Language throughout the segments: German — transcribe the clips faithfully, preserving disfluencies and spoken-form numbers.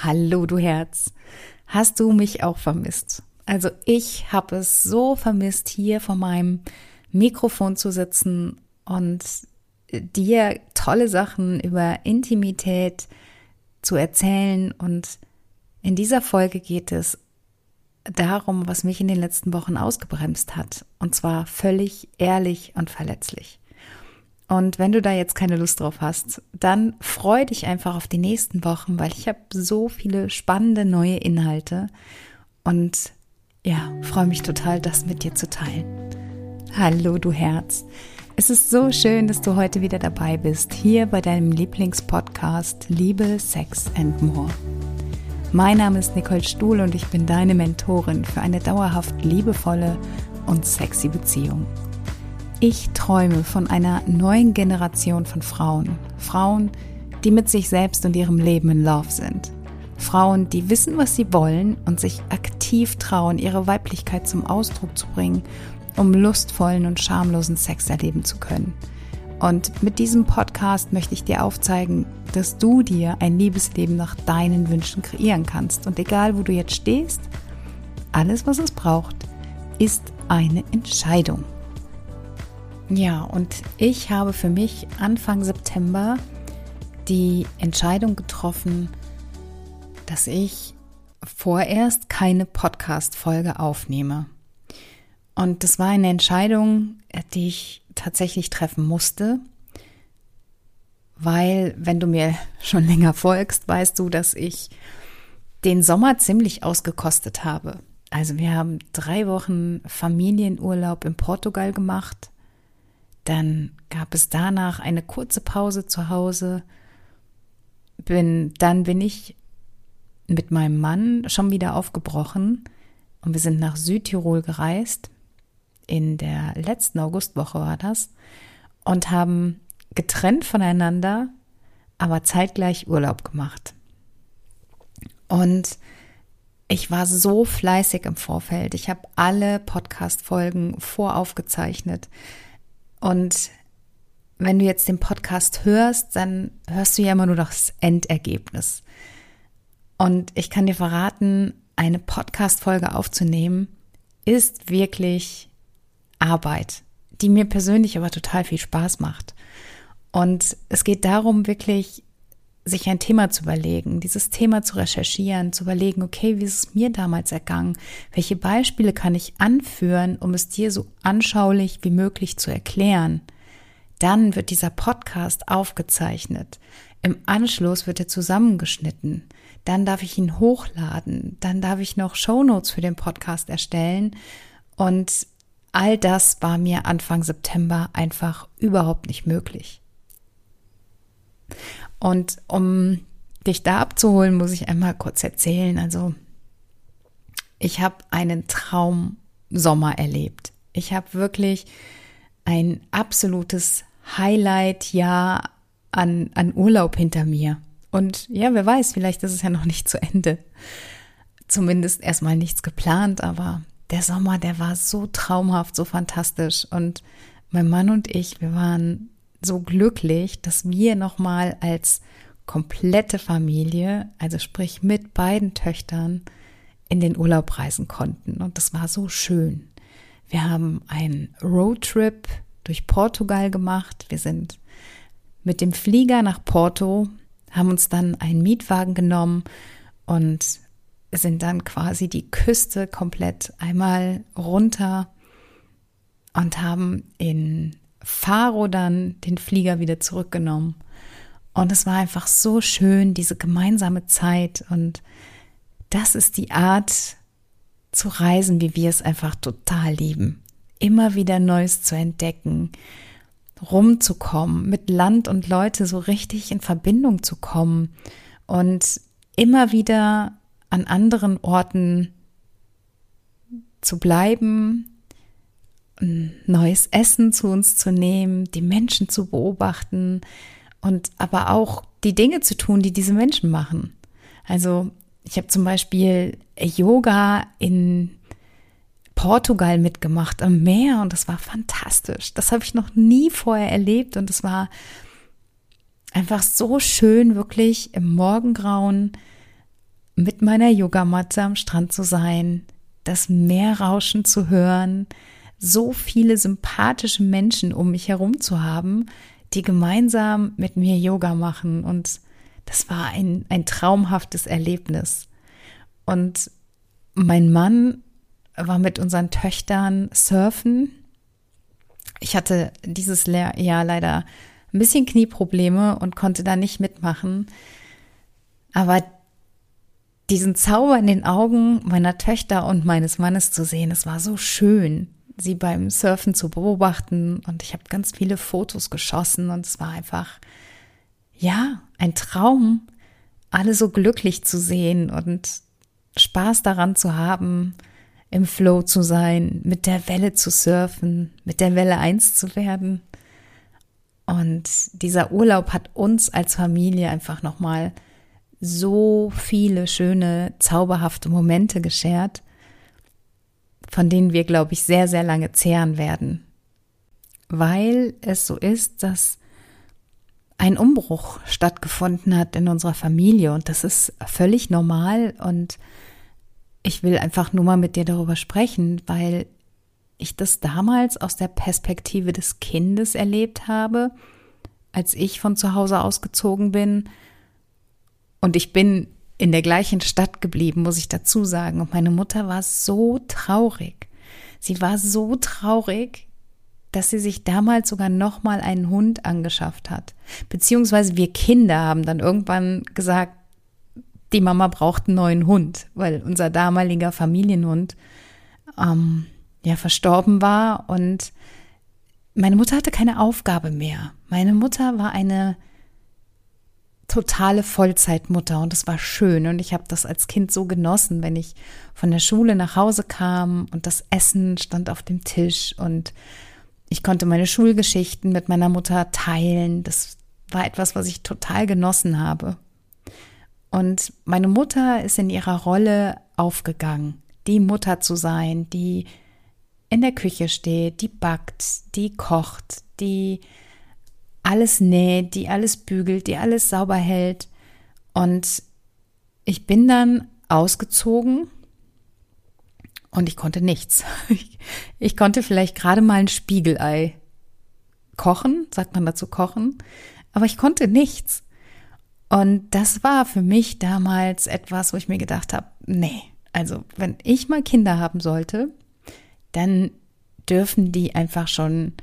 Hallo du Herz, hast du mich auch vermisst? Also ich habe es so vermisst, hier vor meinem Mikrofon zu sitzen und dir tolle Sachen über Intimität zu erzählen. Und in dieser Folge geht es darum, was mich in den letzten Wochen ausgebremst hat. Und zwar völlig ehrlich und verletzlich. Und wenn du da jetzt keine Lust drauf hast, dann freu dich einfach auf die nächsten Wochen, weil ich habe so viele spannende neue Inhalte und ja, freue mich total, das mit dir zu teilen. Hallo du Herz, es ist so schön, dass du heute wieder dabei bist, hier bei deinem Lieblingspodcast Liebe, Sex and More. Mein Name ist Nicole Stuhl und ich bin deine Mentorin für eine dauerhaft liebevolle und sexy Beziehung. Ich träume von einer neuen Generation von Frauen. Frauen, die mit sich selbst und ihrem Leben in Love sind. Frauen, die wissen, was sie wollen und sich aktiv trauen, ihre Weiblichkeit zum Ausdruck zu bringen, um lustvollen und schamlosen Sex erleben zu können. Und mit diesem Podcast möchte ich dir aufzeigen, dass du dir ein Liebesleben nach deinen Wünschen kreieren kannst. Und egal, wo du jetzt stehst, alles, was es braucht, ist eine Entscheidung. Ja, und ich habe für mich Anfang September die Entscheidung getroffen, dass ich vorerst keine Podcast-Folge aufnehme. Und das war eine Entscheidung, die ich tatsächlich treffen musste, weil, wenn du mir schon länger folgst, weißt du, dass ich den Sommer ziemlich ausgekostet habe. Also wir haben drei Wochen Familienurlaub in Portugal gemacht. Dann gab es danach eine kurze Pause zu Hause. Bin, dann bin ich mit meinem Mann schon wieder aufgebrochen und wir sind nach Südtirol gereist. In der letzten Augustwoche war das und haben getrennt voneinander, aber zeitgleich Urlaub gemacht. Und ich war so fleißig im Vorfeld. Ich habe alle Podcast-Folgen voraufgezeichnet. Und wenn du jetzt den Podcast hörst, dann hörst du ja immer nur das Endergebnis. Und ich kann dir verraten, eine Podcast-Folge aufzunehmen, ist wirklich Arbeit, die mir persönlich aber total viel Spaß macht. Und es geht darum, wirklich sich ein Thema zu überlegen, dieses Thema zu recherchieren, zu überlegen, okay, wie ist es mir damals ergangen? Welche Beispiele kann ich anführen, um es dir so anschaulich wie möglich zu erklären? Dann wird dieser Podcast aufgezeichnet. Im Anschluss wird er zusammengeschnitten. Dann darf ich ihn hochladen. Dann darf ich noch Shownotes für den Podcast erstellen. Und all das war mir Anfang September einfach überhaupt nicht möglich. Und um dich da abzuholen, muss ich einmal kurz erzählen. Also ich habe einen Traumsommer erlebt. Ich habe wirklich ein absolutes Highlight-Jahr an, an Urlaub hinter mir. Und ja, wer weiß, vielleicht ist es ja noch nicht zu Ende. Zumindest erstmal nichts geplant, aber der Sommer, der war so traumhaft, so fantastisch. Und mein Mann und ich, wir waren so glücklich, dass wir nochmal als komplette Familie, also sprich mit beiden Töchtern, in den Urlaub reisen konnten. Und das war so schön. Wir haben einen Roadtrip durch Portugal gemacht. Wir sind mit dem Flieger nach Porto, haben uns dann einen Mietwagen genommen und sind dann quasi die Küste komplett einmal runter und haben in Faro dann den Flieger wieder zurückgenommen. Und es war einfach so schön, diese gemeinsame Zeit. Und das ist die Art zu reisen, wie wir es einfach total lieben. Immer wieder Neues zu entdecken, rumzukommen, mit Land und Leute so richtig in Verbindung zu kommen und immer wieder an anderen Orten zu bleiben, neues Essen zu uns zu nehmen, die Menschen zu beobachten und aber auch die Dinge zu tun, die diese Menschen machen. Also ich habe zum Beispiel Yoga in Portugal mitgemacht am Meer und das war fantastisch. Das habe ich noch nie vorher erlebt und es war einfach so schön, wirklich im Morgengrauen mit meiner Yogamatte am Strand zu sein, das Meerrauschen zu hören, so viele sympathische Menschen um mich herum zu haben, die gemeinsam mit mir Yoga machen. Und das war ein, ein traumhaftes Erlebnis. Und mein Mann war mit unseren Töchtern surfen. Ich hatte dieses Jahr leider ein bisschen Knieprobleme und konnte da nicht mitmachen. Aber diesen Zauber in den Augen meiner Töchter und meines Mannes zu sehen, es war so schön, sie beim Surfen zu beobachten. Und ich habe ganz viele Fotos geschossen und es war einfach, ja, ein Traum, alle so glücklich zu sehen und Spaß daran zu haben, im Flow zu sein, mit der Welle zu surfen, mit der Welle eins zu werden. Und dieser Urlaub hat uns als Familie einfach nochmal so viele schöne, zauberhafte Momente beschert, von denen wir, glaube ich, sehr, sehr lange zehren werden. Weil es so ist, dass ein Umbruch stattgefunden hat in unserer Familie und das ist völlig normal und ich will einfach nur mal mit dir darüber sprechen, weil ich das damals aus der Perspektive des Kindes erlebt habe, als ich von zu Hause ausgezogen bin. Und ich bin in der gleichen Stadt geblieben, muss ich dazu sagen. Und meine Mutter war so traurig. Sie war so traurig, dass sie sich damals sogar nochmal einen Hund angeschafft hat. Beziehungsweise wir Kinder haben dann irgendwann gesagt, die Mama braucht einen neuen Hund, weil unser damaliger Familienhund ähm, ja verstorben war und meine Mutter hatte keine Aufgabe mehr. Meine Mutter war eine totale Vollzeitmutter und es war schön und ich habe das als Kind so genossen, wenn ich von der Schule nach Hause kam und das Essen stand auf dem Tisch und ich konnte meine Schulgeschichten mit meiner Mutter teilen. Das war etwas, was ich total genossen habe. Und meine Mutter ist in ihrer Rolle aufgegangen, die Mutter zu sein, die in der Küche steht, die backt, die kocht, die alles näht, die alles bügelt, die alles sauber hält. Und ich bin dann ausgezogen und ich konnte nichts. Ich, ich konnte vielleicht gerade mal ein Spiegelei kochen, sagt man dazu kochen, aber ich konnte nichts. Und das war für mich damals etwas, wo ich mir gedacht habe, nee, also wenn ich mal Kinder haben sollte, dann dürfen die einfach schon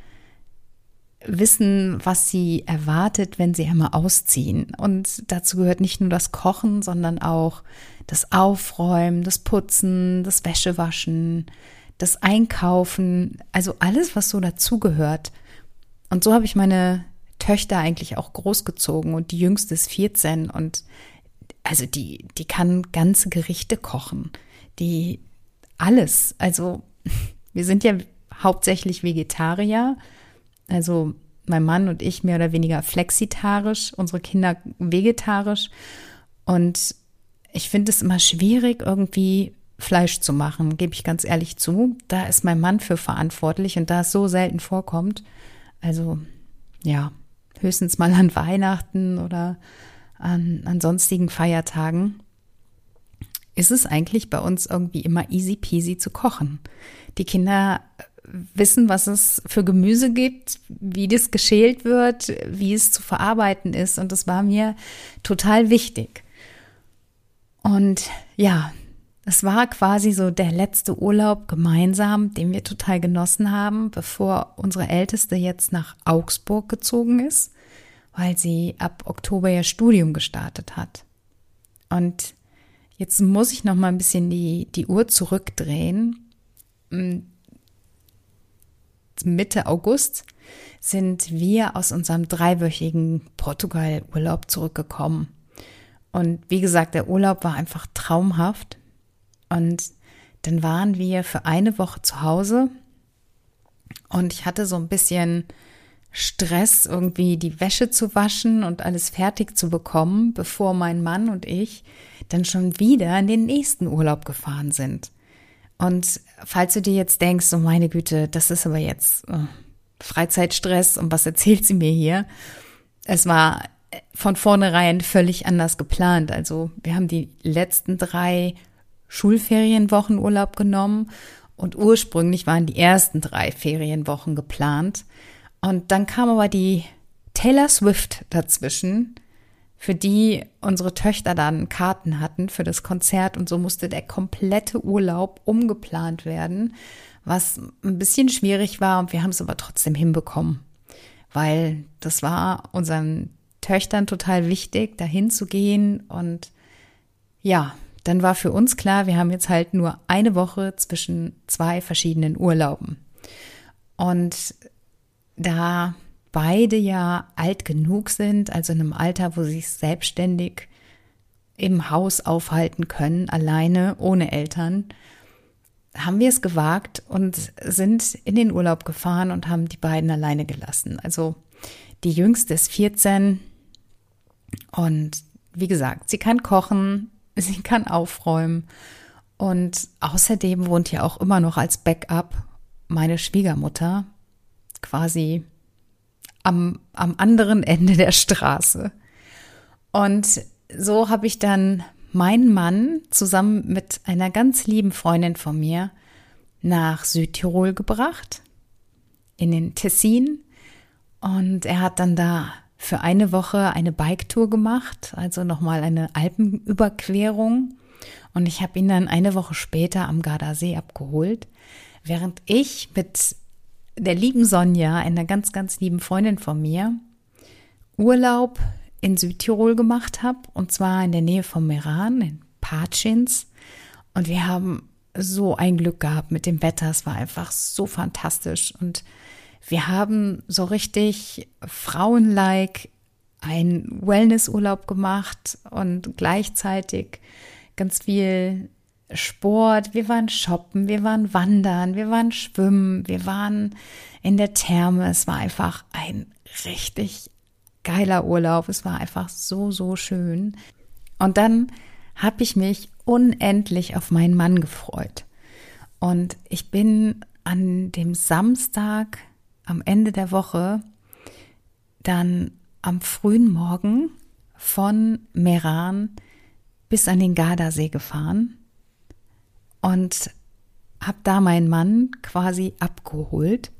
wissen, was sie erwartet, wenn sie einmal ausziehen. Und dazu gehört nicht nur das Kochen, sondern auch das Aufräumen, das Putzen, das Wäschewaschen, das Einkaufen, also alles, was so dazugehört. Und so habe ich meine Töchter eigentlich auch großgezogen und die jüngste ist vierzehn und also die, die kann ganze Gerichte kochen, die alles, also wir sind ja hauptsächlich Vegetarier, also mein Mann und ich mehr oder weniger flexitarisch, unsere Kinder vegetarisch und ich finde es immer schwierig, irgendwie Fleisch zu machen, gebe ich ganz ehrlich zu. Da ist mein Mann für verantwortlich und da es so selten vorkommt, also ja, höchstens mal an Weihnachten oder an, an sonstigen Feiertagen, ist es eigentlich bei uns irgendwie immer easy peasy zu kochen. Die Kinder wissen, was es für Gemüse gibt, wie das geschält wird, wie es zu verarbeiten ist und das war mir total wichtig. Und ja, es war quasi so der letzte Urlaub gemeinsam, den wir total genossen haben, bevor unsere Älteste jetzt nach Augsburg gezogen ist, weil sie ab Oktober ihr Studium gestartet hat. Und jetzt muss ich noch mal ein bisschen die, die Uhr zurückdrehen. Mitte August sind wir aus unserem dreiwöchigen Portugal-Urlaub zurückgekommen. Und wie gesagt, der Urlaub war einfach traumhaft. Und dann waren wir für eine Woche zu Hause und ich hatte so ein bisschen Stress, irgendwie die Wäsche zu waschen und alles fertig zu bekommen, bevor mein Mann und ich dann schon wieder in den nächsten Urlaub gefahren sind. Und falls du dir jetzt denkst, so meine Güte, das ist aber jetzt äh, Freizeitstress und was erzählt sie mir hier? Es war von vornherein völlig anders geplant. Also wir haben die letzten drei Schulferienwochen Urlaub genommen und ursprünglich waren die ersten drei Ferienwochen geplant. Und dann kam aber die Taylor Swift dazwischen, für die unsere Töchter dann Karten hatten für das Konzert, und so musste der komplette Urlaub umgeplant werden, was ein bisschen schwierig war, und wir haben es aber trotzdem hinbekommen, weil das war unseren Töchtern total wichtig, dahin zu gehen. Und ja, dann war für uns klar, wir haben jetzt halt nur eine Woche zwischen zwei verschiedenen Urlauben. Und da beide ja alt genug sind, also in einem Alter, wo sie sich selbstständig im Haus aufhalten können, alleine, ohne Eltern, haben wir es gewagt und sind in den Urlaub gefahren und haben die beiden alleine gelassen. Also die Jüngste ist vierzehn und wie gesagt, sie kann kochen, sie kann aufräumen, und außerdem wohnt ja auch immer noch als Backup meine Schwiegermutter quasi am, am anderen Ende der Straße. Und so habe ich dann meinen Mann zusammen mit einer ganz lieben Freundin von mir nach Südtirol gebracht, in den Tessin. Und er hat dann da für eine Woche eine Biketour gemacht, also nochmal eine Alpenüberquerung. Und ich habe ihn dann eine Woche später am Gardasee abgeholt, während ich mit der lieben Sonja, einer ganz, ganz lieben Freundin von mir, Urlaub in Südtirol gemacht habe, und zwar in der Nähe von Meran, in Patschins. Und wir haben so ein Glück gehabt mit dem Wetter, es war einfach so fantastisch. Und wir haben so richtig frauenlike einen Wellnessurlaub gemacht und gleichzeitig ganz viel Sport. Wir waren shoppen, wir waren wandern, wir waren schwimmen, wir waren in der Therme. Es war einfach ein richtig geiler Urlaub. Es war einfach so, so schön. Und dann habe ich mich unendlich auf meinen Mann gefreut. Und ich bin an dem Samstag am Ende der Woche dann am frühen Morgen von Meran bis an den Gardasee gefahren und habe da meinen Mann quasi abgeholt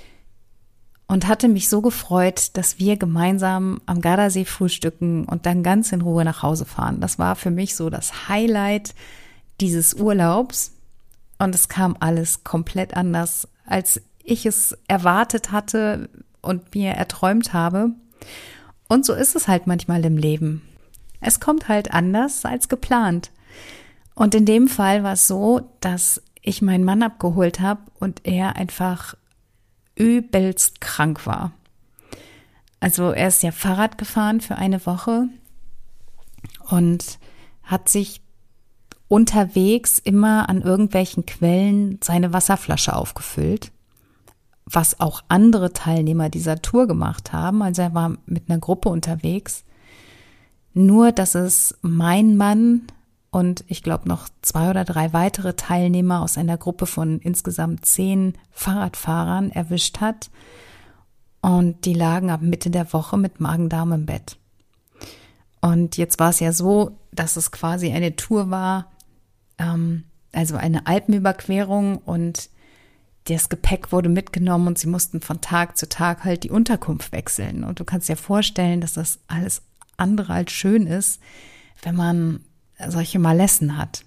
und hatte mich so gefreut, dass wir gemeinsam am Gardasee frühstücken und dann ganz in Ruhe nach Hause fahren. Das war für mich so das Highlight dieses Urlaubs, und es kam alles komplett anders, als ich es erwartet hatte und mir erträumt habe. Und so ist es halt manchmal im Leben. Es kommt halt anders als geplant. Und in dem Fall war es so, dass ich meinen Mann abgeholt habe und er einfach übelst krank war. Also er ist ja Fahrrad gefahren für eine Woche und hat sich unterwegs immer an irgendwelchen Quellen seine Wasserflasche aufgefüllt, was auch andere Teilnehmer dieser Tour gemacht haben. Also er war mit einer Gruppe unterwegs. Nur, dass es mein Mann und ich glaube noch zwei oder drei weitere Teilnehmer aus einer Gruppe von insgesamt zehn Fahrradfahrern erwischt hat. Und die lagen ab Mitte der Woche mit Magen-Darm im Bett. Und jetzt war es ja so, dass es quasi eine Tour war, ähm, also eine Alpenüberquerung, und das Gepäck wurde mitgenommen und sie mussten von Tag zu Tag halt die Unterkunft wechseln. Und du kannst dir vorstellen, dass das alles andere als schön ist, wenn man solche Malessen hat.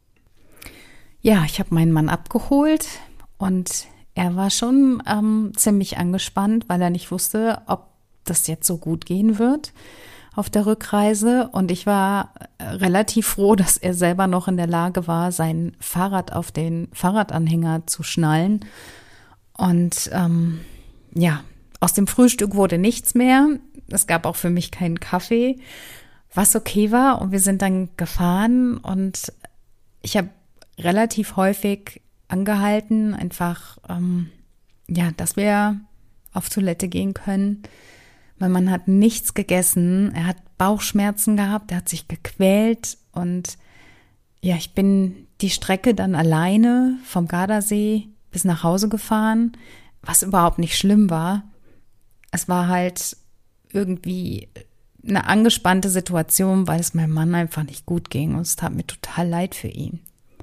Ja, ich habe meinen Mann abgeholt und er war schon ähm, ziemlich angespannt, weil er nicht wusste, ob das jetzt so gut gehen wird auf der Rückreise. Und ich war relativ froh, dass er selber noch in der Lage war, sein Fahrrad auf den Fahrradanhänger zu schnallen. Und ähm, ja, aus dem Frühstück wurde nichts mehr. Es gab auch für mich keinen Kaffee, was okay war. Und wir sind dann gefahren und ich habe relativ häufig angehalten, einfach, ähm, ja, dass wir auf Toilette gehen können. Mein Mann hat nichts gegessen, er hat Bauchschmerzen gehabt, er hat sich gequält und ja, ich bin die Strecke dann alleine vom Gardasee bis nach Hause gefahren, was überhaupt nicht schlimm war. Es war halt irgendwie eine angespannte Situation, weil es meinem Mann einfach nicht gut ging und es tat mir total leid für ihn.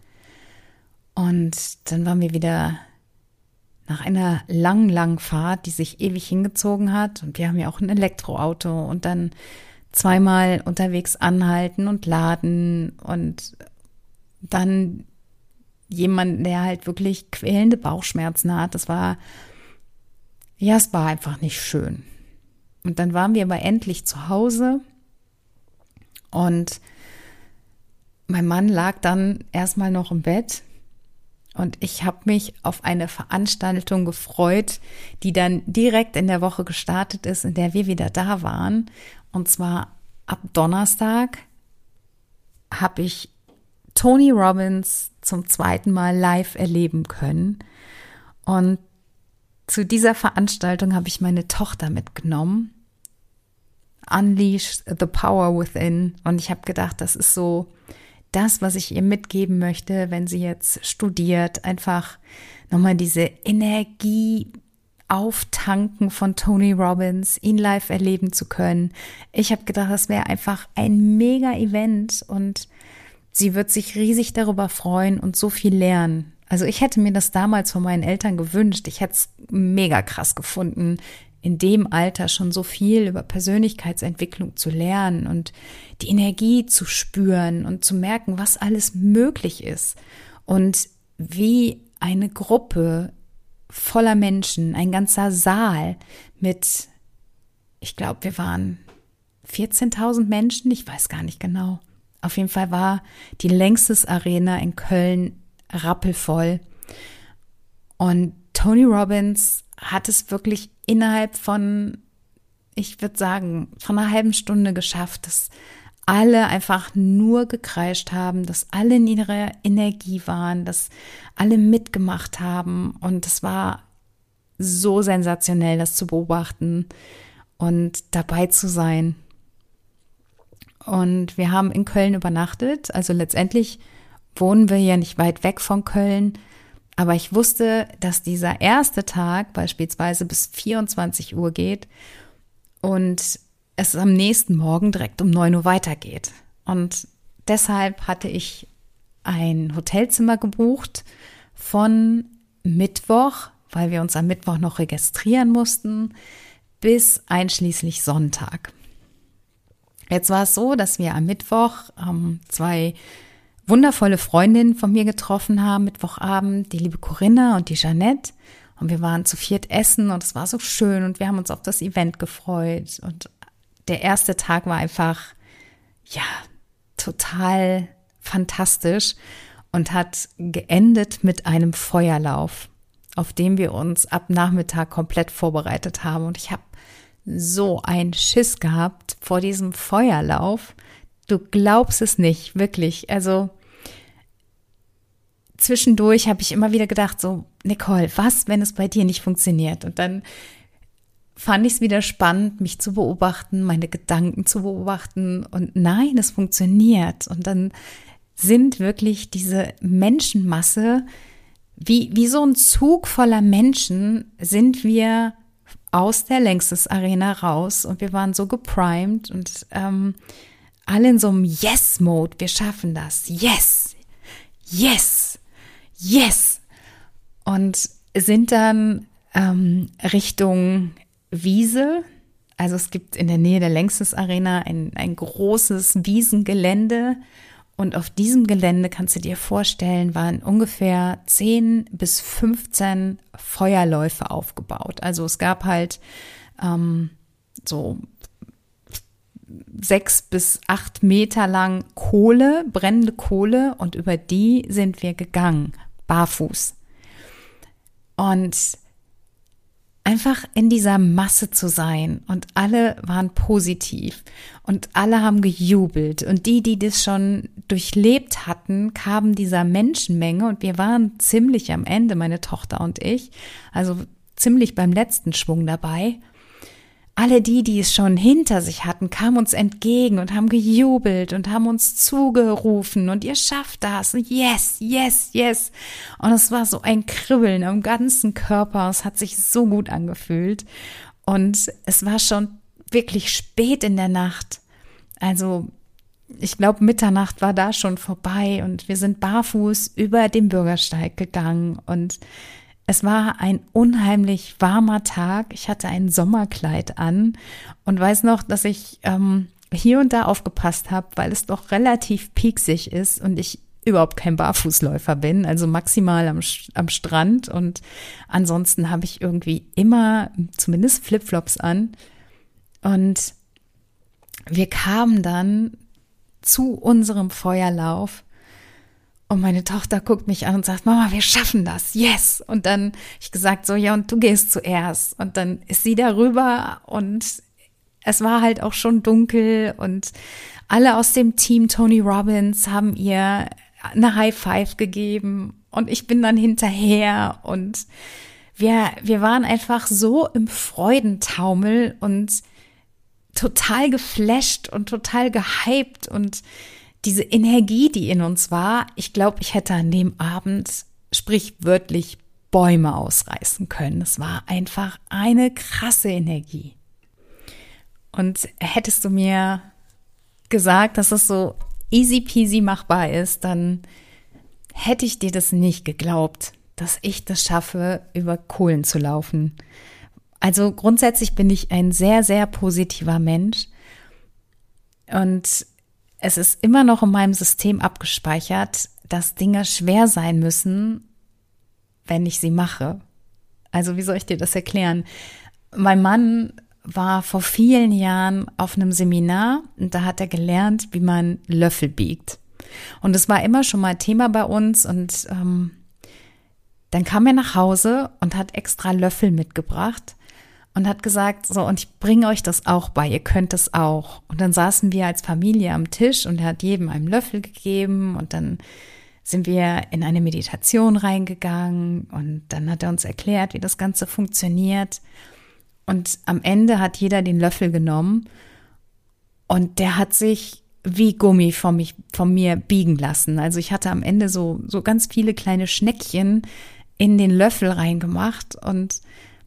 Und dann waren wir wieder nach einer langen, langen Fahrt, die sich ewig hingezogen hat, und wir haben ja auch ein Elektroauto, und dann zweimal unterwegs anhalten und laden und dann jemand, der halt wirklich quälende Bauchschmerzen hat. Das war, ja, es war einfach nicht schön. Und dann waren wir aber endlich zu Hause und mein Mann lag dann erstmal noch im Bett und ich habe mich auf eine Veranstaltung gefreut, die dann direkt in der Woche gestartet ist, in der wir wieder da waren. Und zwar ab Donnerstag habe ich Tony Robbins zum zweiten Mal live erleben können. Und zu dieser Veranstaltung habe ich meine Tochter mitgenommen. Unleash the Power Within. Und ich habe gedacht, das ist so das, was ich ihr mitgeben möchte, wenn sie jetzt studiert. Einfach nochmal diese Energie auftanken von Tony Robbins, ihn live erleben zu können. Ich habe gedacht, das wäre einfach ein Mega-Event und sie wird sich riesig darüber freuen und so viel lernen. Also ich hätte mir das damals von meinen Eltern gewünscht. Ich hätte es mega krass gefunden, in dem Alter schon so viel über Persönlichkeitsentwicklung zu lernen und die Energie zu spüren und zu merken, was alles möglich ist und wie eine Gruppe voller Menschen, ein ganzer Saal mit, ich glaube, wir waren vierzehntausend Menschen, ich weiß gar nicht genau. Auf jeden Fall war die längstes Arena in Köln rappelvoll. Und Tony Robbins hat es wirklich innerhalb von, ich würde sagen, von einer halben Stunde geschafft, dass alle einfach nur gekreischt haben, dass alle in ihrer Energie waren, dass alle mitgemacht haben. Und es war so sensationell, das zu beobachten und dabei zu sein. Und wir haben in Köln übernachtet, also letztendlich wohnen wir ja nicht weit weg von Köln, aber ich wusste, dass dieser erste Tag beispielsweise bis vierundzwanzig Uhr geht und es am nächsten Morgen direkt um neun Uhr weitergeht. Und deshalb hatte ich ein Hotelzimmer gebucht von Mittwoch, weil wir uns am Mittwoch noch registrieren mussten, bis einschließlich Sonntag. Jetzt war es so, dass wir am Mittwoch ähm, zwei wundervolle Freundinnen von mir getroffen haben, Mittwochabend, die liebe Corinna und die Jeanette. Und wir waren zu viert essen und es war so schön und wir haben uns auf das Event gefreut. Und der erste Tag war einfach, ja, total fantastisch und hat geendet mit einem Feuerlauf, auf dem wir uns ab Nachmittag komplett vorbereitet haben. Und ich habe so einen Schiss gehabt vor diesem Feuerlauf. Du glaubst es nicht, wirklich. Also zwischendurch habe ich immer wieder gedacht, so, Nicole, was, wenn es bei dir nicht funktioniert? Und dann fand ich es wieder spannend, mich zu beobachten, meine Gedanken zu beobachten. Und nein, es funktioniert. Und dann sind wirklich diese Menschenmasse, wie, wie so ein Zug voller Menschen, sind wir aus der Längstes Arena raus. Und wir waren so geprimed und ähm, alle in so einem Yes-Mode. Wir schaffen das. Yes, yes, yes. Und sind dann ähm, Richtung Wiese. Also es gibt in der Nähe der Längstes Arena ein, ein großes Wiesengelände. Und auf diesem Gelände, kannst du dir vorstellen, waren ungefähr zehn bis fünfzehn Feuerläufe aufgebaut. Also es gab halt ähm, so sechs bis acht Meter lang Kohle, brennende Kohle, und über die sind wir gegangen, barfuß. Und einfach in dieser Masse zu sein und alle waren positiv und alle haben gejubelt und die, die das schon durchlebt hatten, kamen dieser Menschenmenge und wir waren ziemlich am Ende, meine Tochter und ich, also ziemlich beim letzten Schwung dabei. Alle die, die es schon hinter sich hatten, kamen uns entgegen und haben gejubelt und haben uns zugerufen und ihr schafft das, yes, yes, yes. Und es war so ein Kribbeln am ganzen Körper, es hat sich so gut angefühlt und es war schon wirklich spät in der Nacht. Also ich glaube, Mitternacht war da schon vorbei und wir sind barfuß über den Bürgersteig gegangen und es war ein unheimlich warmer Tag. Ich hatte ein Sommerkleid an und weiß noch, dass ich ähm, hier und da aufgepasst habe, weil es doch relativ pieksig ist und ich überhaupt kein Barfußläufer bin, also maximal am, am Strand und ansonsten habe ich irgendwie immer zumindest Flipflops an und wir kamen dann zu unserem Feuerlauf und meine Tochter guckt mich an und sagt, Mama, wir schaffen das, yes! Und dann habe ich gesagt, so, ja, und du gehst zuerst und dann ist sie darüber und es war halt auch schon dunkel und alle aus dem Team Tony Robbins haben ihr eine High Five gegeben und ich bin dann hinterher und wir, wir waren einfach so im Freudentaumel und total geflasht und total gehypt und diese Energie, die in uns war, ich glaube, ich hätte an dem Abend sprichwörtlich Bäume ausreißen können. Es war einfach eine krasse Energie. Und hättest du mir gesagt, dass es so easy peasy machbar ist, dann hätte ich dir das nicht geglaubt, dass ich das schaffe, über Kohlen zu laufen. Also grundsätzlich bin ich ein sehr, sehr positiver Mensch und es ist immer noch in meinem System abgespeichert, dass Dinge schwer sein müssen, wenn ich sie mache. Also wie soll ich dir das erklären? Mein Mann war vor vielen Jahren auf einem Seminar und da hat er gelernt, wie man Löffel biegt. Und es war immer schon mal Thema bei uns und ähm, dann kam er nach Hause und hat extra Löffel mitgebracht und hat gesagt, so, und ich bringe euch das auch bei, ihr könnt es auch. Und dann saßen wir als Familie am Tisch und er hat jedem einen Löffel gegeben und dann sind wir in eine Meditation reingegangen und dann hat er uns erklärt, wie das Ganze funktioniert. Und am Ende hat jeder den Löffel genommen und der hat sich wie Gummi von, mich, von mir biegen lassen. Also ich hatte am Ende so, so ganz viele kleine Schneckchen in den Löffel reingemacht und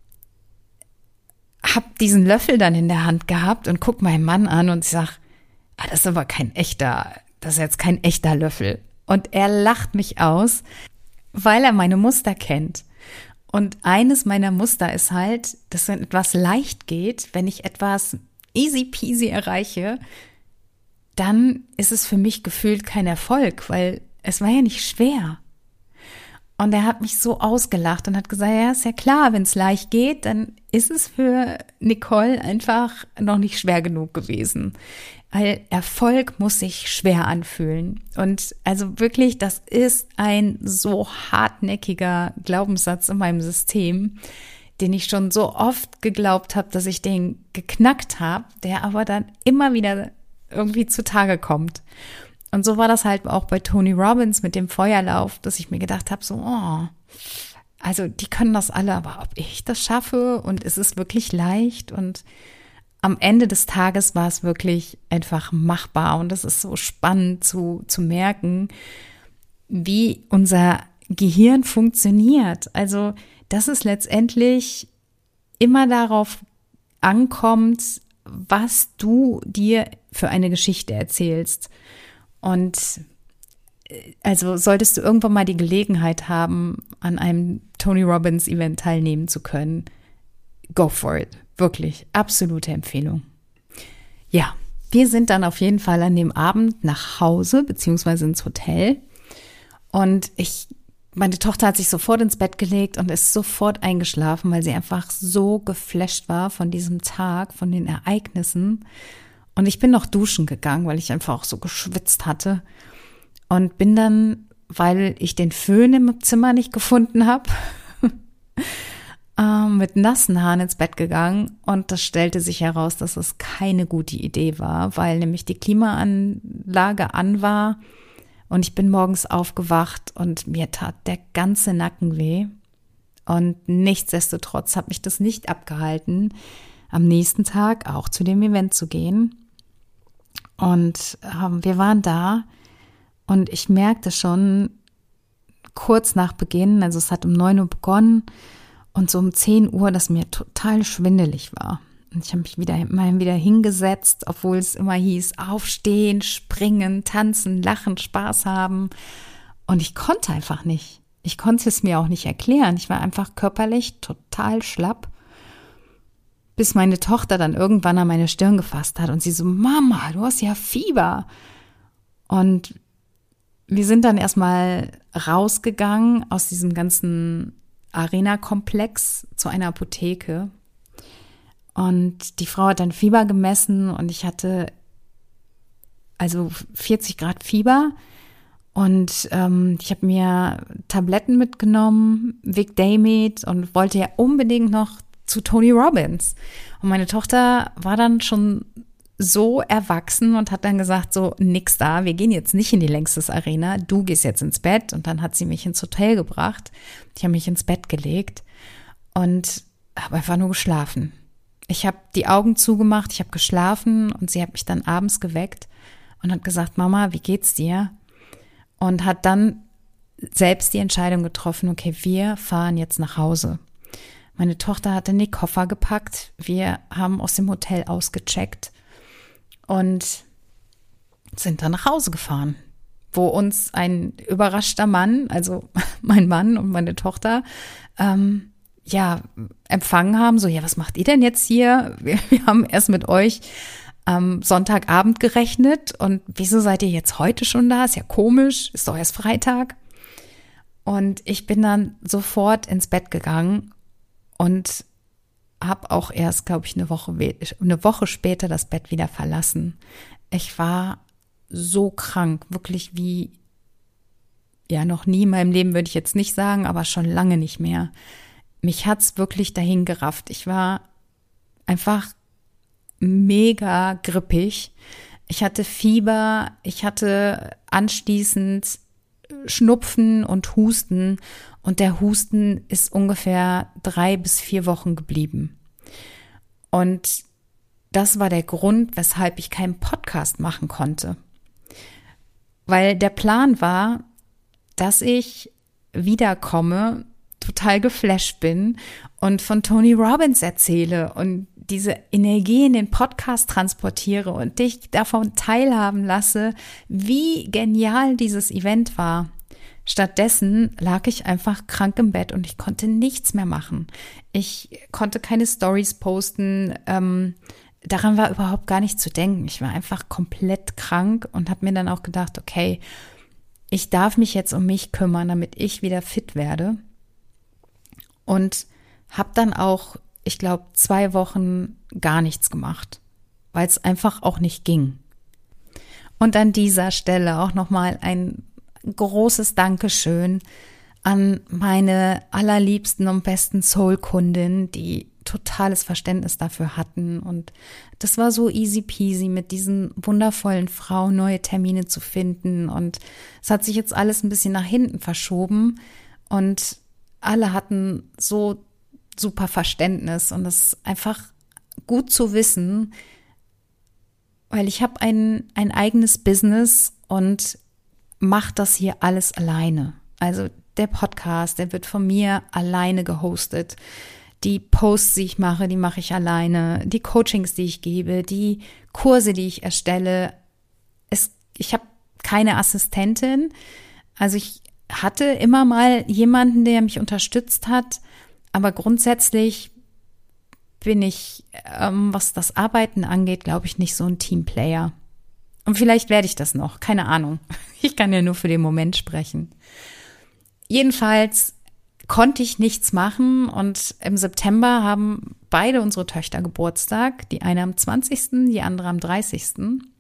habe diesen Löffel dann in der Hand gehabt und guck meinen Mann an und ich sag, ah, das ist aber kein echter, das ist jetzt kein echter Löffel. Und er lacht mich aus, weil er meine Muster kennt. Und eines meiner Muster ist halt, dass wenn etwas leicht geht, wenn ich etwas easy peasy erreiche, dann ist es für mich gefühlt kein Erfolg, weil es war ja nicht schwer. Und er hat mich so ausgelacht und hat gesagt, ja, ist ja klar, wenn es leicht geht, dann ist es für Nicole einfach noch nicht schwer genug gewesen. Weil Erfolg muss sich schwer anfühlen. Und also wirklich, das ist ein so hartnäckiger Glaubenssatz in meinem System, den ich schon so oft geglaubt habe, dass ich den geknackt habe, der aber dann immer wieder irgendwie zutage kommt. Und so war das halt auch bei Tony Robbins mit dem Feuerlauf, dass ich mir gedacht habe, so, oh, also die können das alle, aber ob ich das schaffe und ist es wirklich leicht? Und am Ende des Tages war es wirklich einfach machbar und es ist so spannend zu, zu merken, wie unser Gehirn funktioniert. Also, dass es letztendlich immer darauf ankommt, was du dir für eine Geschichte erzählst. Und also solltest du irgendwann mal die Gelegenheit haben, an einem Tony Robbins Event teilnehmen zu können, go for it. Wirklich, absolute Empfehlung. Ja, wir sind dann auf jeden Fall an dem Abend nach Hause beziehungsweise ins Hotel und ich, meine Tochter hat sich sofort ins Bett gelegt und ist sofort eingeschlafen, weil sie einfach so geflasht war von diesem Tag, von den Ereignissen. Und ich bin noch duschen gegangen, weil ich einfach auch so geschwitzt hatte und bin dann, weil ich den Föhn im Zimmer nicht gefunden habe, mit nassen Haaren ins Bett gegangen und das stellte sich heraus, dass es keine gute Idee war, weil nämlich die Klimaanlage an war und ich bin morgens aufgewacht und mir tat der ganze Nacken weh und nichtsdestotrotz hat mich das nicht abgehalten, am nächsten Tag auch zu dem Event zu gehen und ähm, wir waren da und ich merkte schon kurz nach Beginn, also es hat um neun Uhr begonnen, und so um zehn Uhr, dass mir total schwindelig war. Und ich habe mich wieder immer wieder hingesetzt, obwohl es immer hieß, aufstehen, springen, tanzen, lachen, Spaß haben. Und ich konnte einfach nicht. Ich konnte es mir auch nicht erklären. Ich war einfach körperlich total schlapp, bis meine Tochter dann irgendwann an meine Stirn gefasst hat und sie so, Mama, du hast ja Fieber. Und wir sind dann erstmal rausgegangen aus diesem ganzen Arena-Komplex zu einer Apotheke. Und die Frau hat dann Fieber gemessen und ich hatte also vierzig Grad Fieber. Und ähm, ich habe mir Tabletten mitgenommen, Vic Daymed, und wollte ja unbedingt noch zu Tony Robbins. Und meine Tochter war dann schon so erwachsen und hat dann gesagt, so nix da, wir gehen jetzt nicht in die Längstes Arena, du gehst jetzt ins Bett. Und dann hat sie mich ins Hotel gebracht. Ich habe mich ins Bett gelegt und habe einfach nur geschlafen. Ich habe die Augen zugemacht, ich habe geschlafen und sie hat mich dann abends geweckt und hat gesagt, Mama, wie geht's dir? Und hat dann selbst die Entscheidung getroffen, okay, wir fahren jetzt nach Hause. Meine Tochter hatte in die Koffer gepackt, wir haben aus dem Hotel ausgecheckt und sind dann nach Hause gefahren, wo uns ein überraschter Mann, also mein Mann und meine Tochter, ähm, ja, empfangen haben, so, ja, was macht ihr denn jetzt hier? Wir, wir haben erst mit euch am Sonntagabend gerechnet und wieso seid ihr jetzt heute schon da? Ist ja komisch, ist doch erst Freitag. Und ich bin dann sofort ins Bett gegangen und habe auch erst, glaube ich, eine Woche, eine Woche später das Bett wieder verlassen. Ich war so krank, wirklich wie, ja, noch nie in meinem Leben, würde ich jetzt nicht sagen, aber schon lange nicht mehr. Mich hat's wirklich dahin gerafft. Ich war einfach mega grippig. Ich hatte Fieber, ich hatte anschließend Schnupfen und Husten und der Husten ist ungefähr drei bis vier Wochen geblieben. Und das war der Grund, weshalb ich keinen Podcast machen konnte. Weil der Plan war, dass ich wiederkomme, total geflasht bin und von Tony Robbins erzähle und diese Energie in den Podcast transportiere und dich davon teilhaben lasse, wie genial dieses Event war. Stattdessen lag ich einfach krank im Bett und ich konnte nichts mehr machen. Ich konnte keine Stories posten, ähm, daran war überhaupt gar nicht zu denken. Ich war einfach komplett krank und habe mir dann auch gedacht, okay, ich darf mich jetzt um mich kümmern, damit ich wieder fit werde. Und habe dann auch, ich glaube, zwei Wochen gar nichts gemacht, weil es einfach auch nicht ging. Und an dieser Stelle auch nochmal ein großes Dankeschön an meine allerliebsten und besten Soul-Kundinnen, die totales Verständnis dafür hatten. Und das war so easy peasy, mit diesen wundervollen Frauen neue Termine zu finden. Und es hat sich jetzt alles ein bisschen nach hinten verschoben und alle hatten so super Verständnis und das ist einfach gut zu wissen, weil ich habe ein, ein eigenes Business und mache das hier alles alleine. Also der Podcast, der wird von mir alleine gehostet. Die Posts, die ich mache, die mache ich alleine. Die Coachings, die ich gebe, die Kurse, die ich erstelle. Es, ich habe keine Assistentin. Also ich hatte immer mal jemanden, der mich unterstützt hat, aber grundsätzlich bin ich, ähm, was das Arbeiten angeht, glaube ich, nicht so ein Teamplayer. Und vielleicht werde ich das noch, keine Ahnung. Ich kann ja nur für den Moment sprechen. Jedenfalls konnte ich nichts machen und im September haben beide unsere Töchter Geburtstag, die eine am zwanzigsten, die andere am dreißigsten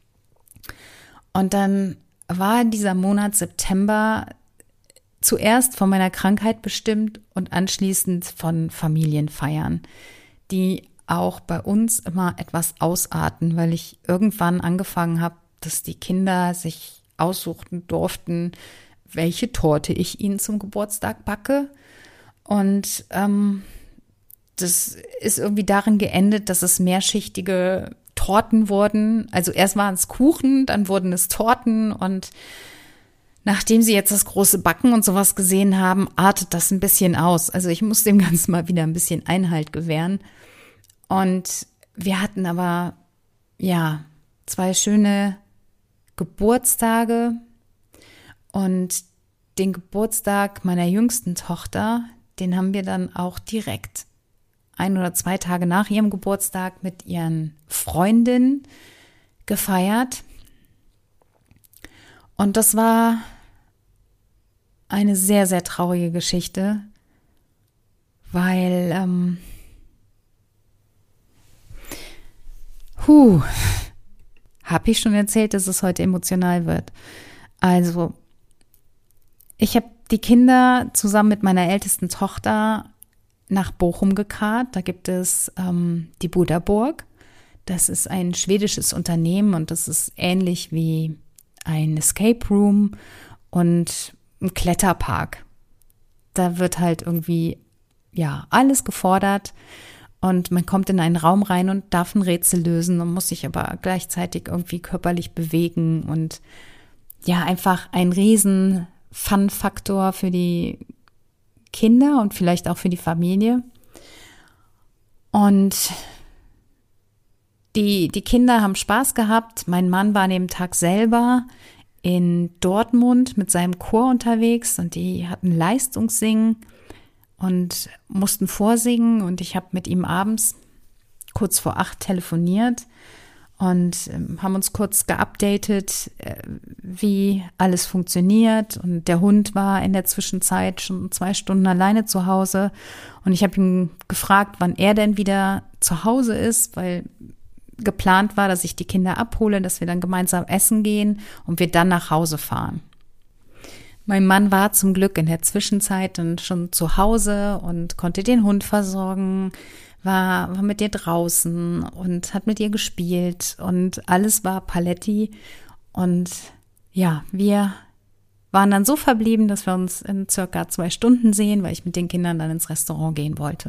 Und dann war dieser Monat September zuerst von meiner Krankheit bestimmt und anschließend von Familienfeiern, die auch bei uns immer etwas ausarten, weil ich irgendwann angefangen habe, dass die Kinder sich aussuchen durften, welche Torte ich ihnen zum Geburtstag backe. Und ähm, das ist irgendwie darin geendet, dass es mehrschichtige Torten wurden. Also erst waren es Kuchen, dann wurden es Torten und nachdem sie jetzt das große Backen und sowas gesehen haben, artet das ein bisschen aus. Also ich muss dem Ganzen mal wieder ein bisschen Einhalt gewähren. Und wir hatten aber, ja, zwei schöne Geburtstage und den Geburtstag meiner jüngsten Tochter, den haben wir dann auch direkt ein oder zwei Tage nach ihrem Geburtstag mit ihren Freundinnen gefeiert. Und das war eine sehr, sehr traurige Geschichte, weil, ähm, huh, habe ich schon erzählt, dass es heute emotional wird. Also, ich habe die Kinder zusammen mit meiner ältesten Tochter nach Bochum gekarrt. Da gibt es ähm, die Buddhaburg. Das ist ein schwedisches Unternehmen und das ist ähnlich wie ein Escape Room und ein Kletterpark. Da wird halt irgendwie, ja, alles gefordert und man kommt in einen Raum rein und darf ein Rätsel lösen und muss sich aber gleichzeitig irgendwie körperlich bewegen und ja, einfach ein riesen Fun-Faktor für die Kinder und vielleicht auch für die Familie. Und die, die Kinder haben Spaß gehabt. Mein Mann war an dem Tag selber in Dortmund mit seinem Chor unterwegs und die hatten Leistungssingen und mussten vorsingen und ich habe mit ihm abends kurz vor acht telefoniert und haben uns kurz geupdatet, wie alles funktioniert. Und der Hund war in der Zwischenzeit schon zwei Stunden alleine zu Hause. Und ich habe ihn gefragt, wann er denn wieder zu Hause ist, weil geplant war, dass ich die Kinder abhole, dass wir dann gemeinsam essen gehen und wir dann nach Hause fahren. Mein Mann war zum Glück in der Zwischenzeit dann schon zu Hause und konnte den Hund versorgen, war, war mit ihr draußen und hat mit ihr gespielt und alles war paletti. Und ja, wir waren dann so verblieben, dass wir uns in circa zwei Stunden sehen, weil ich mit den Kindern dann ins Restaurant gehen wollte.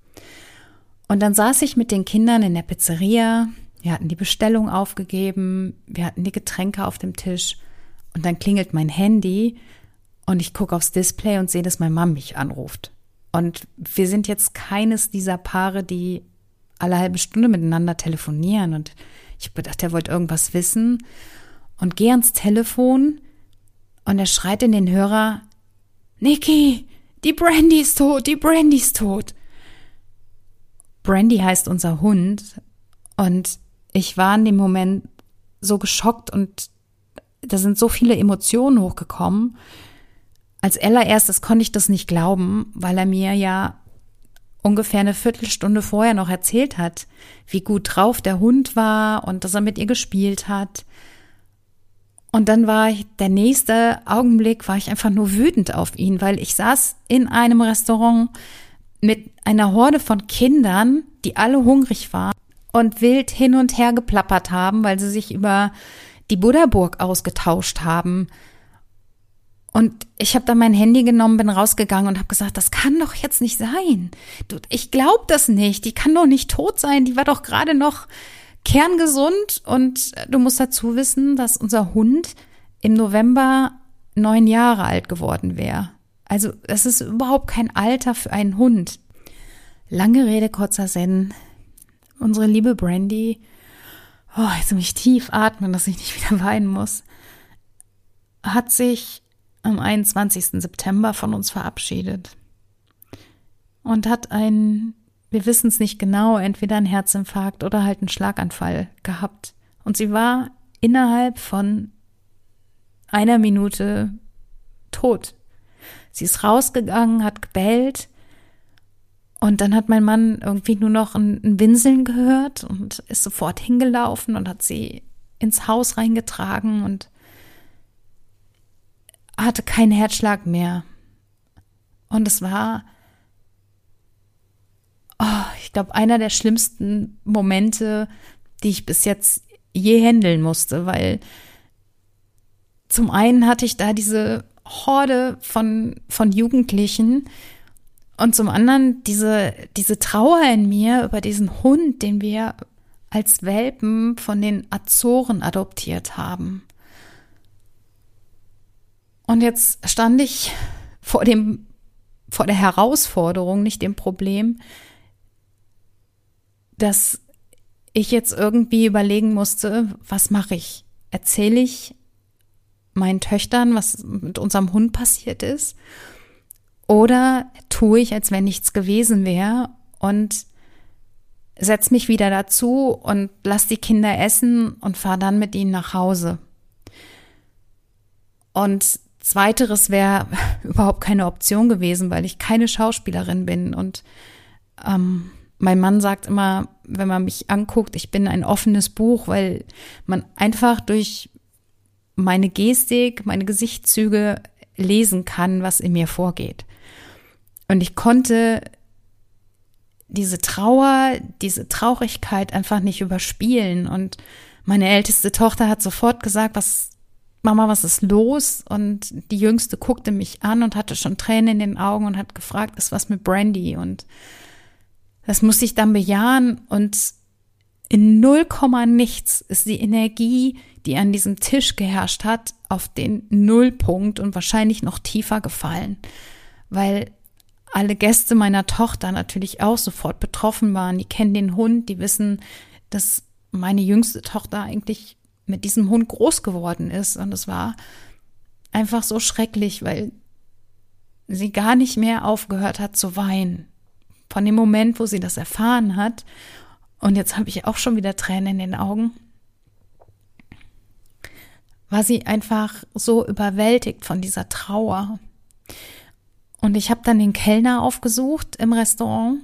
Und dann saß ich mit den Kindern in der Pizzeria, wir hatten die Bestellung aufgegeben, wir hatten die Getränke auf dem Tisch und dann klingelt mein Handy und ich gucke aufs Display und sehe, dass meine Mama mich anruft. Und wir sind jetzt keines dieser Paare, die alle halbe Stunde miteinander telefonieren. Und ich habe gedacht, er wollte irgendwas wissen. Und gehe ans Telefon und er schreit in den Hörer, Niki, die Brandy ist tot, die Brandy ist tot. Brandy heißt unser Hund. Und ich war in dem Moment so geschockt und da sind so viele Emotionen hochgekommen. Als allererstes konnte ich das nicht glauben, weil er mir ja ungefähr eine Viertelstunde vorher noch erzählt hat, wie gut drauf der Hund war und dass er mit ihr gespielt hat. Und dann war ich, der nächste Augenblick war ich einfach nur wütend auf ihn, weil ich saß in einem Restaurant mit einer Horde von Kindern, die alle hungrig waren und wild hin und her geplappert haben, weil sie sich über die Buddhaburg ausgetauscht haben. Und ich habe dann mein Handy genommen, bin rausgegangen und habe gesagt, das kann doch jetzt nicht sein. Du, ich glaube das nicht. Die kann doch nicht tot sein. Die war doch gerade noch kerngesund. Und du musst dazu wissen, dass unser Hund im November neun Jahre alt geworden wäre. Also das ist überhaupt kein Alter für einen Hund. Lange Rede, kurzer Sinn. Unsere liebe Brandy, oh, jetzt muss ich tief atmen, dass ich nicht wieder weinen muss, hat sich am einundzwanzigsten September von uns verabschiedet und hat einen, wir wissen es nicht genau, entweder einen Herzinfarkt oder halt einen Schlaganfall gehabt. Und sie war innerhalb von einer Minute tot. Sie ist rausgegangen, hat gebellt und dann hat mein Mann irgendwie nur noch ein, ein Winseln gehört und ist sofort hingelaufen und hat sie ins Haus reingetragen und hatte keinen Herzschlag mehr. Und es war, oh, ich glaube, einer der schlimmsten Momente, die ich bis jetzt je handeln musste, weil zum einen hatte ich da diese Horde von, von Jugendlichen und zum anderen diese, diese Trauer in mir über diesen Hund, den wir als Welpen von den Azoren adoptiert haben. Und jetzt stand ich vor dem, vor der Herausforderung, nicht dem Problem, dass ich jetzt irgendwie überlegen musste, was mache ich? Erzähle ich meinen Töchtern, was mit unserem Hund passiert ist? Oder tue ich, als wenn nichts gewesen wäre und setze mich wieder dazu und lass die Kinder essen und fahre dann mit ihnen nach Hause? Und zweiteres wäre überhaupt keine Option gewesen, weil ich keine Schauspielerin bin. Und ähm, mein Mann sagt immer, wenn man mich anguckt, ich bin ein offenes Buch, weil man einfach durch meine Gestik, meine Gesichtszüge lesen kann, was in mir vorgeht. Und ich konnte diese Trauer, diese Traurigkeit einfach nicht überspielen. Und meine älteste Tochter hat sofort gesagt, was, Mama, was ist los? Und die Jüngste guckte mich an und hatte schon Tränen in den Augen und hat gefragt, ist was mit Brandy? Und das musste ich dann bejahen. Und in null Komma nichts ist die Energie, die an diesem Tisch geherrscht hat, auf den Nullpunkt und wahrscheinlich noch tiefer gefallen. Weil alle Gäste meiner Tochter natürlich auch sofort betroffen waren. Die kennen den Hund, die wissen, dass meine jüngste Tochter eigentlich mit diesem Hund groß geworden ist. Und es war einfach so schrecklich, weil sie gar nicht mehr aufgehört hat zu weinen. Von dem Moment, wo sie das erfahren hat. Und jetzt habe ich auch schon wieder Tränen in den Augen. War sie einfach so überwältigt von dieser Trauer. Und ich habe dann den Kellner aufgesucht im Restaurant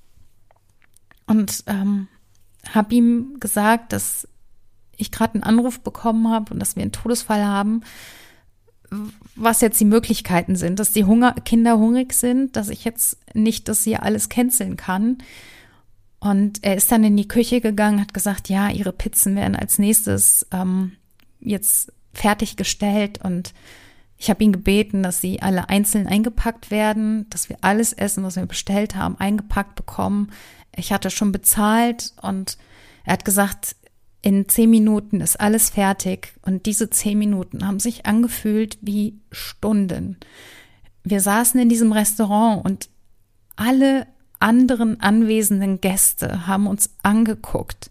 und ähm, habe ihm gesagt, dass ich gerade einen Anruf bekommen habe und dass wir einen Todesfall haben, was jetzt die Möglichkeiten sind, dass die Hunger, Kinder hungrig sind, dass ich jetzt nicht das hier alles canceln kann. Und er ist dann in die Küche gegangen, hat gesagt, ja, ihre Pizzen werden als nächstes ähm, jetzt fertiggestellt und ich habe ihn gebeten, dass sie alle einzeln eingepackt werden, dass wir alles Essen, was wir bestellt haben, eingepackt bekommen. Ich hatte schon bezahlt und er hat gesagt, in zehn Minuten ist alles fertig. Und diese zehn Minuten haben sich angefühlt wie Stunden. Wir saßen in diesem Restaurant und alle anderen anwesenden Gäste haben uns angeguckt.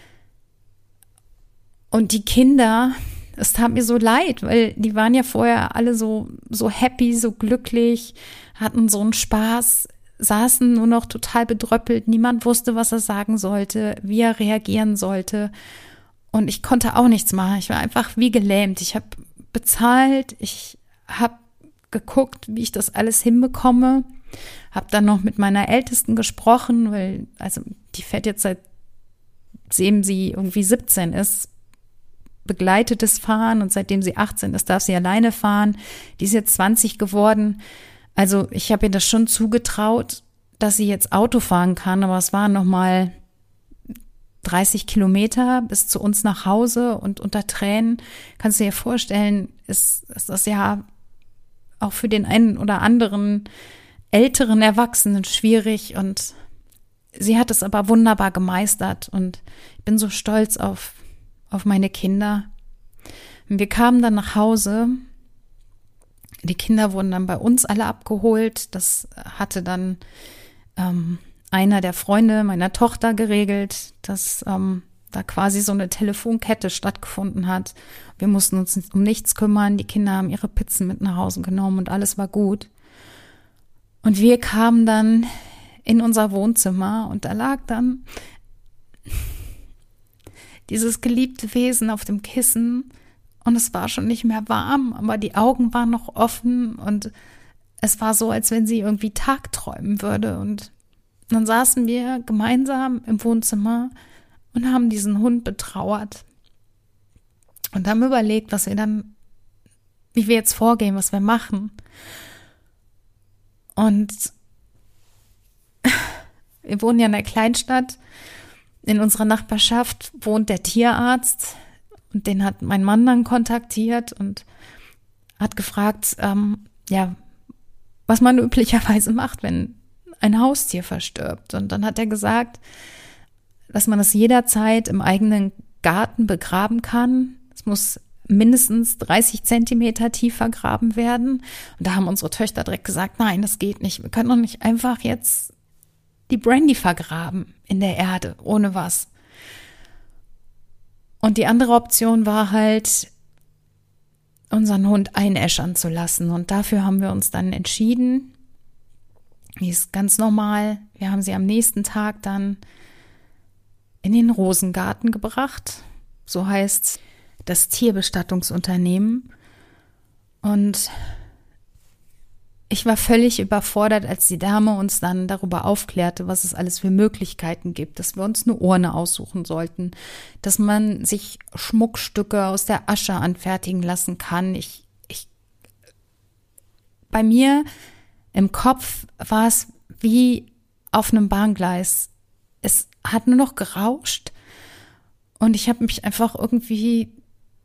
Und die Kinder, es tat mir so leid, weil die waren ja vorher alle so, so happy, so glücklich, hatten so einen Spaß, saßen nur noch total bedröppelt. Niemand wusste, was er sagen sollte, wie er reagieren sollte. Und ich konnte auch nichts machen. Ich war einfach wie gelähmt. Ich habe bezahlt, ich habe geguckt, wie ich das alles hinbekomme. Habe dann noch mit meiner Ältesten gesprochen, weil, also die fährt jetzt seitdem sie irgendwie siebzehn ist, begleitetes Fahren und seitdem sie achtzehn ist, darf sie alleine fahren. Die ist jetzt zwanzig geworden. Also ich habe ihr das schon zugetraut, dass sie jetzt Auto fahren kann, aber es waren noch mal dreißig Kilometer bis zu uns nach Hause und unter Tränen, kannst du dir vorstellen, ist, ist das ja auch für den einen oder anderen älteren Erwachsenen schwierig und sie hat es aber wunderbar gemeistert und ich bin so stolz auf auf meine Kinder. Und wir kamen dann nach Hause. Die Kinder wurden dann bei uns alle abgeholt. Das hatte dann ähm, einer der Freunde meiner Tochter geregelt, dass ähm, da quasi so eine Telefonkette stattgefunden hat. Wir mussten uns um nichts kümmern. Die Kinder haben ihre Pizzen mit nach Hause genommen und alles war gut. Und wir kamen dann in unser Wohnzimmer und da lag dann dieses geliebte Wesen auf dem Kissen und es war schon nicht mehr warm, aber die Augen waren noch offen und es war so, als wenn sie irgendwie tagträumen würde. Und dann saßen wir gemeinsam im Wohnzimmer und haben diesen Hund betrauert und haben überlegt, was wir dann, wie wir jetzt vorgehen, was wir machen. Und wir wohnen ja in einer Kleinstadt. In unserer Nachbarschaft wohnt der Tierarzt und den hat mein Mann dann kontaktiert und hat gefragt, ähm, ja, was man üblicherweise macht, wenn ein Haustier verstirbt. Und dann hat er gesagt, dass man es jederzeit im eigenen Garten begraben kann. Es muss mindestens dreißig Zentimeter tief vergraben werden. Und da haben unsere Töchter direkt gesagt, nein, das geht nicht. Wir können doch nicht einfach jetzt die Brandy vergraben in der Erde, ohne was. Und die andere Option war halt, unseren Hund einäschern zu lassen. Und dafür haben wir uns dann entschieden. Die ist ganz normal. Wir haben sie am nächsten Tag dann in den Rosengarten gebracht. So heißt das Tierbestattungsunternehmen. Und ich war völlig überfordert, als die Dame uns dann darüber aufklärte, was es alles für Möglichkeiten gibt, dass wir uns eine Urne aussuchen sollten, dass man sich Schmuckstücke aus der Asche anfertigen lassen kann. Ich, ich, bei mir im Kopf war es wie auf einem Bahngleis. Es hat nur noch gerauscht und ich habe mich einfach irgendwie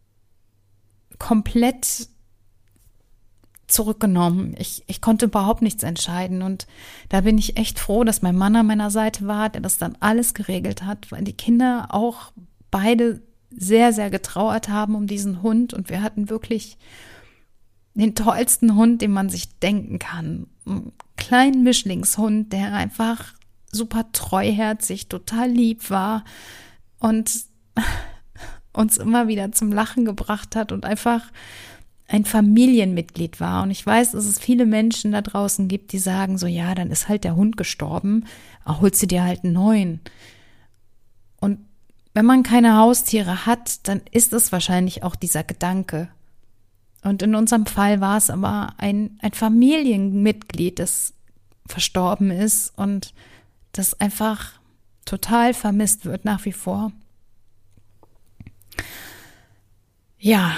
komplett zurückgenommen. Ich, ich konnte überhaupt nichts entscheiden und da bin ich echt froh, dass mein Mann an meiner Seite war, der das dann alles geregelt hat, weil die Kinder auch beide sehr, sehr getrauert haben um diesen Hund und wir hatten wirklich den tollsten Hund, den man sich denken kann. Einen kleinen Mischlingshund, der einfach super treuherzig, total lieb war und uns immer wieder zum Lachen gebracht hat und einfach ein Familienmitglied war. Und ich weiß, dass es viele Menschen da draußen gibt, die sagen so, ja, dann ist halt der Hund gestorben, holst du dir halt einen neuen. Und wenn man keine Haustiere hat, dann ist es wahrscheinlich auch dieser Gedanke. Und in unserem Fall war es aber ein, ein Familienmitglied, das verstorben ist und das einfach total vermisst wird nach wie vor. Ja,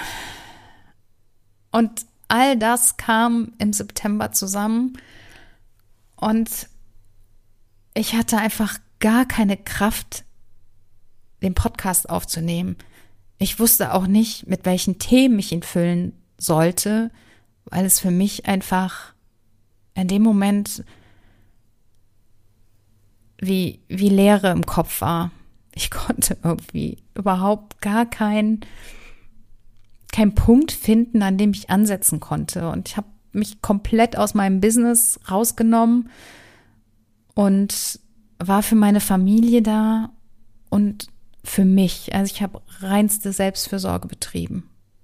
und all das kam im September zusammen und ich hatte einfach gar keine Kraft, den Podcast aufzunehmen. Ich wusste auch nicht, mit welchen Themen ich ihn füllen sollte, weil es für mich einfach in dem Moment wie, wie Leere im Kopf war. Ich konnte irgendwie überhaupt gar keinen keinen Punkt finden, an dem ich ansetzen konnte. Und ich habe mich komplett aus meinem Business rausgenommen und war für meine Familie da und für mich. Also ich habe reinste Selbstfürsorge betrieben.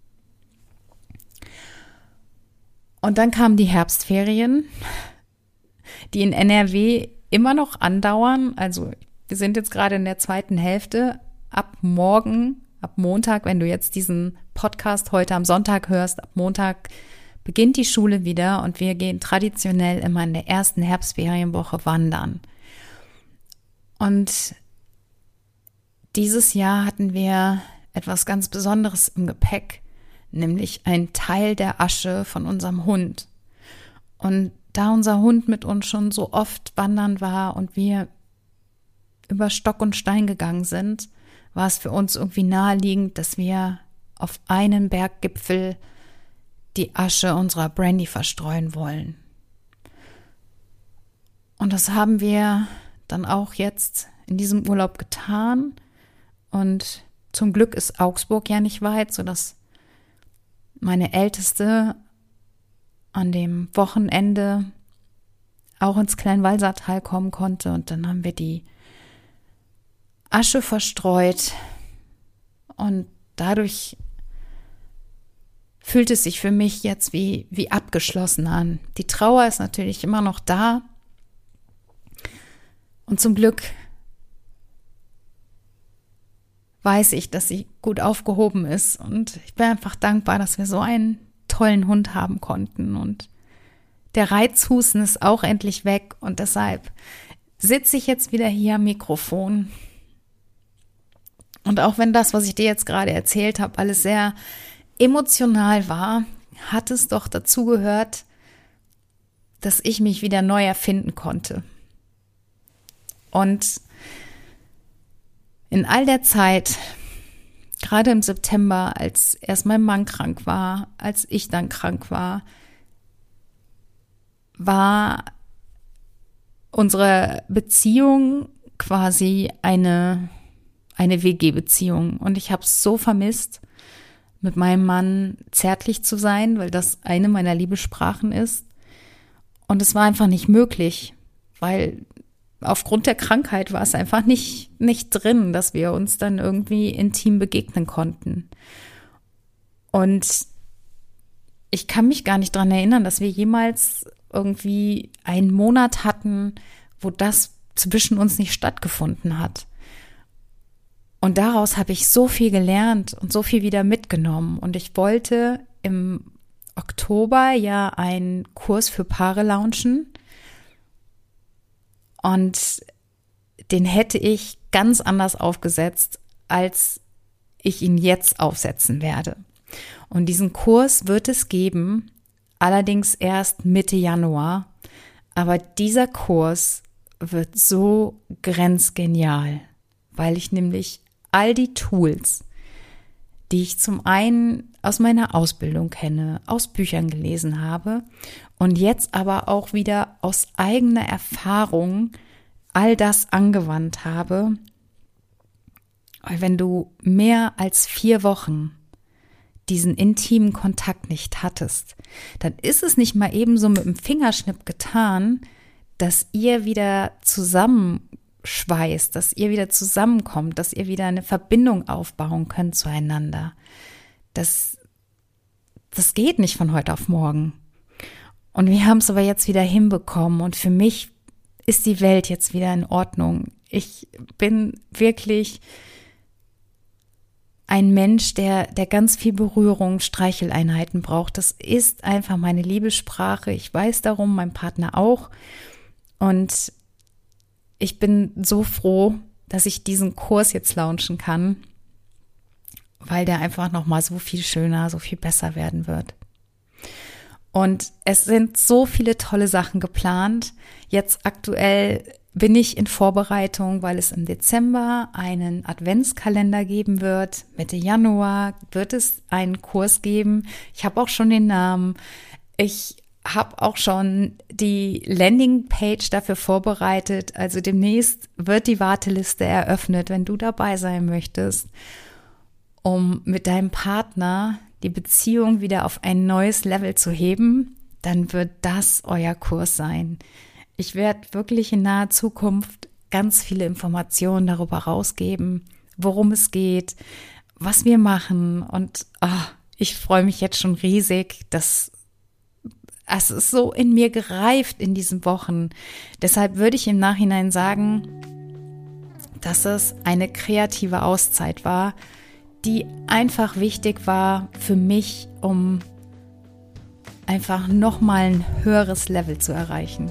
Und dann kamen die Herbstferien, die in N R W immer noch andauern. Also wir sind jetzt gerade in der zweiten Hälfte. Ab morgen Ab Montag, wenn du jetzt diesen Podcast heute am Sonntag hörst, ab Montag beginnt die Schule wieder und wir gehen traditionell immer in der ersten Herbstferienwoche wandern. Und dieses Jahr hatten wir etwas ganz Besonderes im Gepäck, nämlich ein Teil der Asche von unserem Hund. Und da unser Hund mit uns schon so oft wandern war und wir über Stock und Stein gegangen sind, war es für uns irgendwie naheliegend, dass wir auf einen Berggipfel die Asche unserer Brandy verstreuen wollen. Und das haben wir dann auch jetzt in diesem Urlaub getan. Und zum Glück ist Augsburg ja nicht weit, sodass meine Älteste an dem Wochenende auch ins Kleinwalsertal kommen konnte. Und dann haben wir die Asche verstreut und dadurch fühlt es sich für mich jetzt wie, wie abgeschlossen an. Die Trauer ist natürlich immer noch da und zum Glück weiß ich, dass sie gut aufgehoben ist und ich bin einfach dankbar, dass wir so einen tollen Hund haben konnten und der Reizhusten ist auch endlich weg und deshalb sitze ich jetzt wieder hier am Mikrofon. Und auch wenn das, was ich dir jetzt gerade erzählt habe, alles sehr emotional war, hat es doch dazu gehört, dass ich mich wieder neu erfinden konnte. Und in all der Zeit, gerade im September, als erst mein Mann krank war, als ich dann krank war, war unsere Beziehung quasi eine eine W G-Beziehung. Und ich habe es so vermisst, mit meinem Mann zärtlich zu sein, weil das eine meiner Liebessprachen ist. Und es war einfach nicht möglich, weil aufgrund der Krankheit war es einfach nicht, nicht drin, dass wir uns dann irgendwie intim begegnen konnten. Und ich kann mich gar nicht daran erinnern, dass wir jemals irgendwie einen Monat hatten, wo das zwischen uns nicht stattgefunden hat. Und daraus habe ich so viel gelernt und so viel wieder mitgenommen. Und ich wollte im Oktober ja einen Kurs für Paare launchen. Und den hätte ich ganz anders aufgesetzt, als ich ihn jetzt aufsetzen werde. Und diesen Kurs wird es geben, allerdings erst Mitte Januar. Aber dieser Kurs wird so grenzgenial, weil ich nämlich all die Tools, die ich zum einen aus meiner Ausbildung kenne, aus Büchern gelesen habe und jetzt aber auch wieder aus eigener Erfahrung all das angewandt habe. Weil wenn du mehr als vier Wochen diesen intimen Kontakt nicht hattest, dann ist es nicht mal eben so mit dem Fingerschnipp getan, dass ihr wieder zusammenschweißt, dass ihr wieder zusammenkommt, dass ihr wieder eine Verbindung aufbauen könnt zueinander. Das, das geht nicht von heute auf morgen. Und wir haben es aber jetzt wieder hinbekommen und für mich ist die Welt jetzt wieder in Ordnung. Ich bin wirklich ein Mensch, der, der ganz viel Berührung, Streicheleinheiten braucht. Das ist einfach meine Liebessprache. Ich weiß darum, mein Partner auch. Und ich bin so froh, dass ich diesen Kurs jetzt launchen kann, weil der einfach nochmal so viel schöner, so viel besser werden wird. Und es sind so viele tolle Sachen geplant. Jetzt aktuell bin ich in Vorbereitung, weil es im Dezember einen Adventskalender geben wird. Mitte Januar wird es einen Kurs geben. Ich habe auch schon den Namen. Ich habe auch schon die Landingpage dafür vorbereitet. Also demnächst wird die Warteliste eröffnet, wenn du dabei sein möchtest, um mit deinem Partner die Beziehung wieder auf ein neues Level zu heben, dann wird das euer Kurs sein. Ich werde wirklich in naher Zukunft ganz viele Informationen darüber rausgeben, worum es geht, was wir machen. Und oh, ich freue mich jetzt schon riesig, dass es ist so in mir gereift in diesen Wochen. Deshalb würde ich im Nachhinein sagen, dass es eine kreative Auszeit war, die einfach wichtig war für mich, um einfach nochmal ein höheres Level zu erreichen.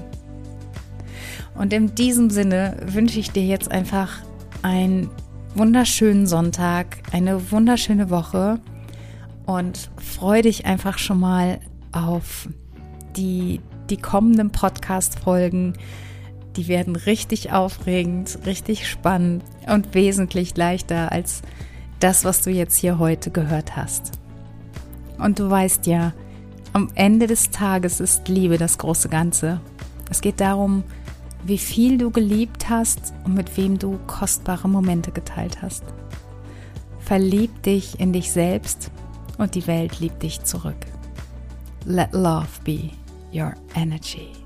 Und in diesem Sinne wünsche ich dir jetzt einfach einen wunderschönen Sonntag, eine wunderschöne Woche und freue dich einfach schon mal auf die, die kommenden Podcast-Folgen. Die werden richtig aufregend, richtig spannend und wesentlich leichter als das, was du jetzt hier heute gehört hast. Und du weißt ja, am Ende des Tages ist Liebe das große Ganze. Es geht darum, wie viel du geliebt hast und mit wem du kostbare Momente geteilt hast. Verlieb dich in dich selbst und die Welt liebt dich zurück. Let love be your energy.